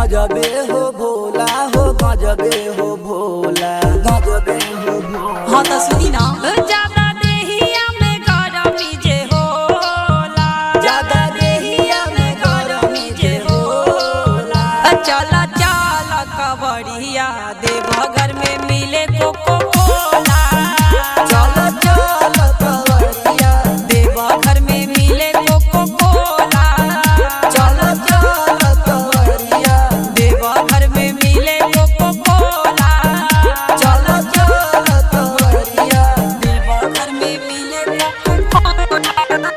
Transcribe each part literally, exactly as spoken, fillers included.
गजबे हो भोला हो गजबे हो भोला गजबे हो भोला। हाँ तो सुनी ना ज्यादा देहिया में गरमी जे होला ज्यादा देहिया में गरमी जे होला। चल चल कवड़िया देवघर में मिले कोको कोला। चल चल कवड़िया देवघर में मिले कोको कोला। चल चल कवड़िया देवघर में मिले कोको कोला। चल चल कवड़िया देवघर में मिले कोको कोला।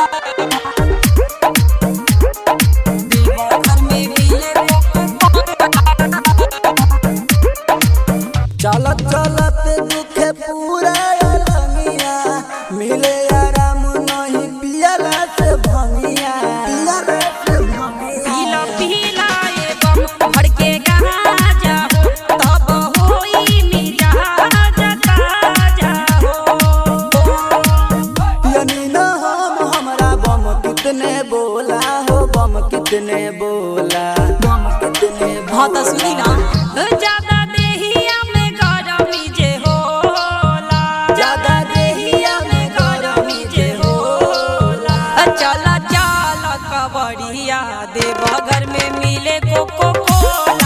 देवघर में मिले कोको कोला। चलत चलत दुखे पूरा अलमिया मिले आराम नहीं पियला से भंगिया पियला से भंगिया। पीला पीला एवं भर के गाजा हो तब होई मिजाज ताजा हो। यानी न हम हमरा बम कितने बोला हो बम कितने बोला बम कितने हाँ तो सुनी ना ज्यादा देहिया में गरमी जे होला। ज्यादा देहिया में गरमी जे होला। चल चल कवड़िया देवघर में मिले कोको कोला।